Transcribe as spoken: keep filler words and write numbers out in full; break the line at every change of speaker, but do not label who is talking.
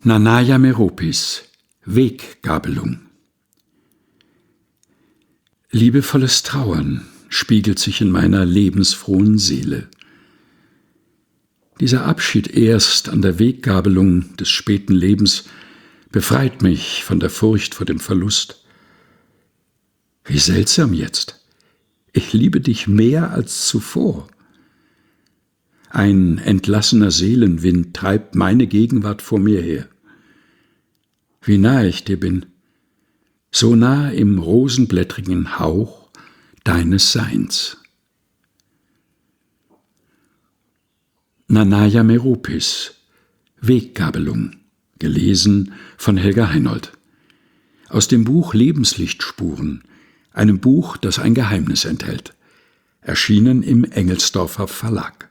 Nanaya Meropis, Weggabelung. Liebevolles Trauern spiegelt sich in meiner lebensfrohen Seele. Dieser Abschied erst an der Weggabelung des späten Lebens befreit mich von der Furcht vor dem Verlust. Wie seltsam jetzt. Ich liebe dich mehr als zuvor. Ein entlassener Seelenwind treibt meine Gegenwart vor mir her. Wie nah ich dir bin, so nah im rosenblättrigen Hauch deines Seins. Nanaya Meropis, Weggabelung, gelesen von Helga Heinold. Aus dem Buch Lebenslichtspuren, einem Buch, das ein Geheimnis enthält. Erschienen im Engelsdorfer Verlag.